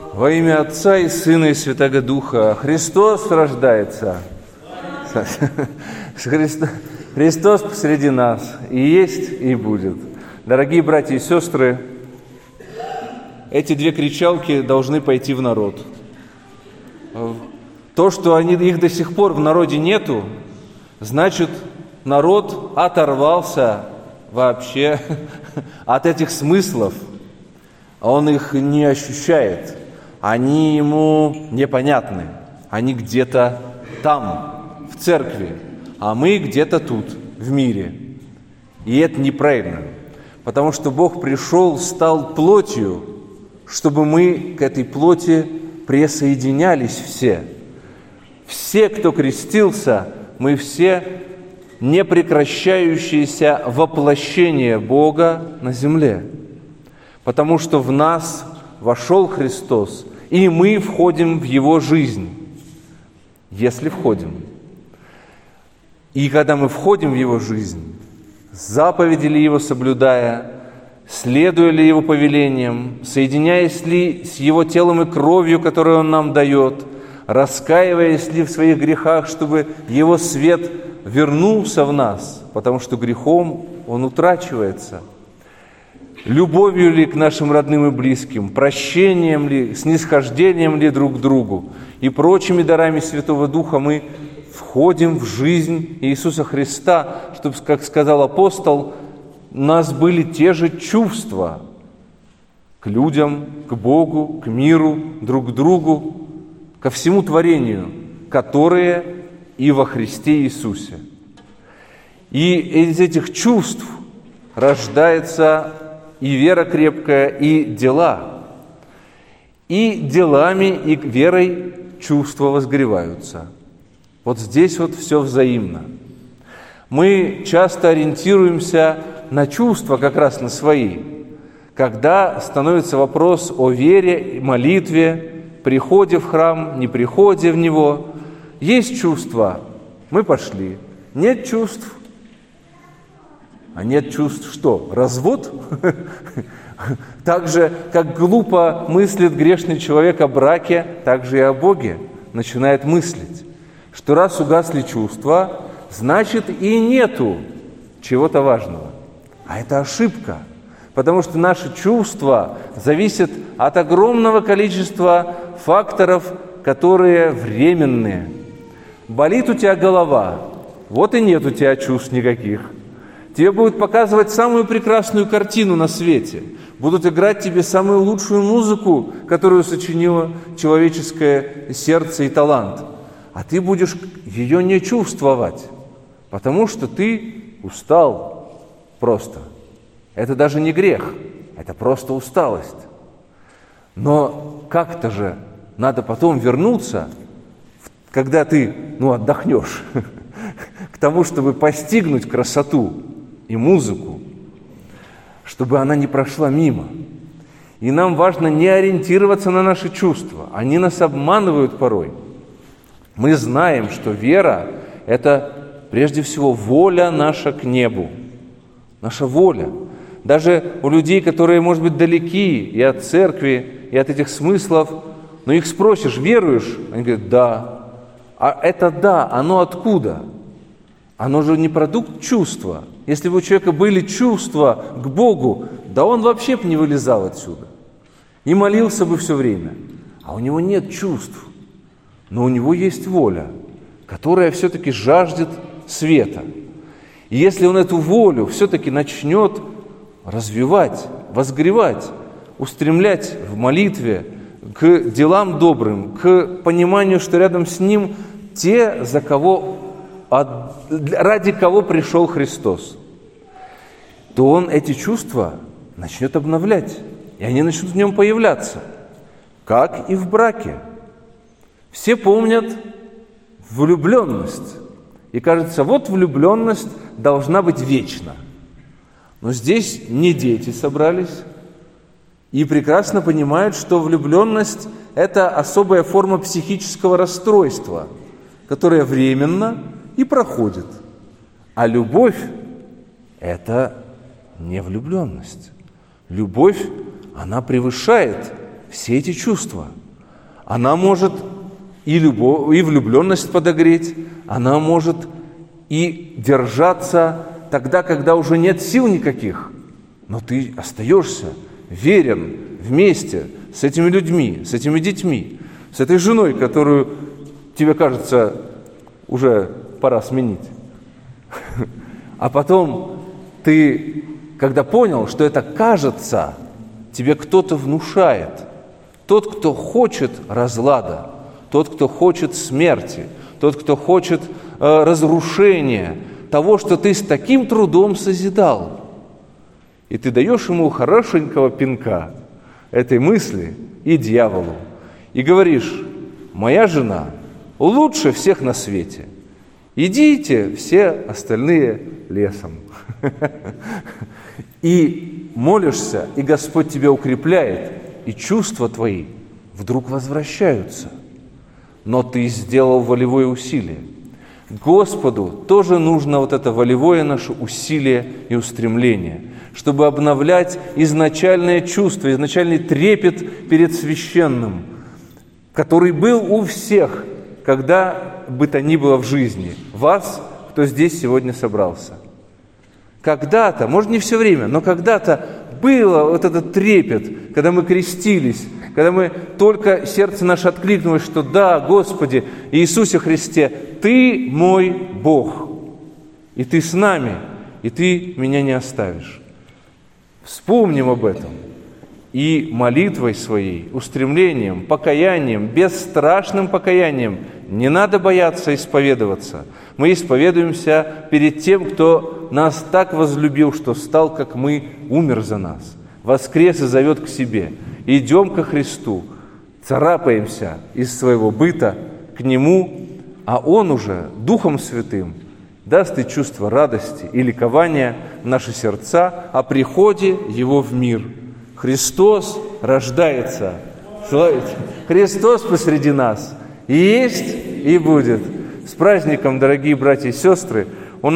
Во имя Отца и Сына и Святаго Духа. Христос рождается. Христос посреди нас и есть, и будет. Дорогие братья и сестры, эти две кричалки должны пойти в народ. То, что их до сих пор в народе нету, значит, народ оторвался вообще от этих смыслов. Он их не ощущает. Они ему непонятны. Они где-то там, в церкви, а мы где-то тут, в мире. И это неправильно, потому что Бог пришел, стал плотью, чтобы мы к этой плоти присоединялись все. Все, кто крестился, мы все непрекращающееся воплощение Бога на земле, потому что в нас вошел Христос, и мы входим в Его жизнь, если входим. И когда мы входим в Его жизнь, заповеди ли Его соблюдая, следуя ли Его повелениям, соединяясь ли с Его телом и кровью, которую Он нам дает, раскаиваясь ли в своих грехах, чтобы Его свет вернулся в нас, потому что грехом он утрачивается, любовью ли к нашим родным и близким, прощением ли, снисхождением ли друг к другу и прочими дарами Святого Духа мы входим в жизнь Иисуса Христа, чтобы, как сказал апостол, у нас были те же чувства к людям, к Богу, к миру, друг к другу, ко всему творению, которые и во Христе Иисусе. И из этих чувств рождается и вера крепкая, и дела. И делами, и верой чувства возгреваются. Вот здесь вот все взаимно. Мы часто ориентируемся на чувства, как раз на свои, когда становится вопрос о вере и молитве, приходе в храм, не приходе в него. Есть чувства, мы пошли. Нет чувств. А нет чувств что? Развод? Так же, как глупо мыслит грешный человек о браке, так же и о Боге начинает мыслить, что раз угасли чувства, значит и нету чего-то важного. А это ошибка, потому что наши чувства зависят от огромного количества факторов, которые временные. Болит у тебя голова, вот и нет у тебя чувств никаких. Тебе будут показывать самую прекрасную картину на свете, будут играть тебе самую лучшую музыку, которую сочинило человеческое сердце и талант. А ты будешь ее не чувствовать, потому что ты устал просто. Это даже не грех, это просто усталость. Но как-то же надо потом вернуться, когда ты отдохнешь, к тому, чтобы постигнуть красоту и музыку, чтобы она не прошла мимо. И нам важно не ориентироваться на наши чувства. Они нас обманывают порой. Мы знаем, что вера – это прежде всего воля наша к небу. Наша воля. Даже у людей, которые, может быть, далеки и от церкви, и от этих смыслов, но их спросишь, веруешь? Они говорят, да. А это да, оно откуда? Оно же не продукт чувства. Если бы у человека были чувства к Богу, да он вообще бы не вылезал отсюда. И молился бы все время. А у него нет чувств. Но у него есть воля, которая все-таки жаждет света. И если он эту волю все-таки начнет развивать, возгревать, устремлять в молитве к делам добрым, к пониманию, что рядом с ним те, ради кого пришел Христос, то он эти чувства начнет обновлять, и они начнут в нем появляться, как и в браке. Все помнят влюбленность, и кажется, вот влюбленность должна быть вечна. Но здесь не дети собрались и прекрасно понимают, что влюбленность – это особая форма психического расстройства, которая временно и проходит. А любовь – это не влюбленность. Любовь, она превышает все эти чувства. Она может и влюбленность подогреть, она может и держаться тогда, когда уже нет сил никаких. Но ты остаешься верен вместе с этими людьми, с этими детьми, с этой женой, которую тебе кажется уже пора сменить. А потом ты, когда понял, что это кажется, тебе кто-то внушает. Тот, кто хочет разлада, тот, кто хочет смерти, тот, кто хочет разрушения того, что ты с таким трудом созидал. И ты даешь ему хорошенького пинка этой мысли и дьяволу. И говоришь: моя жена лучше всех на свете. Идите все остальные лесом. И молишься, и Господь тебя укрепляет, и чувства твои вдруг возвращаются. Но ты сделал волевое усилие. Господу тоже нужно вот это волевое наше усилие и устремление, чтобы обновлять изначальное чувство, изначальный трепет перед священным, который был у всех, когда бы то ни было в жизни, вас, кто здесь сегодня собрался. Когда-то, может, не все время, но когда-то было вот этот трепет, когда мы крестились, когда мы только сердце наше откликнулось, что да, Господи, Иисусе Христе, Ты мой Бог, и Ты с нами, и Ты меня не оставишь. Вспомним об этом. И молитвой своей, устремлением, покаянием, бесстрашным покаянием, не надо бояться исповедоваться. Мы исповедуемся перед тем, кто нас так возлюбил, что стал, как мы, умер за нас, воскрес и зовет к себе. Идем ко Христу, царапаемся из своего быта к Нему, а Он уже Духом Святым даст и чувство радости и ликования в наши сердца о приходе Его в мир. Христос рождается. Славите! Христос посреди нас. И есть, и будет. С праздником, дорогие братья и сестры!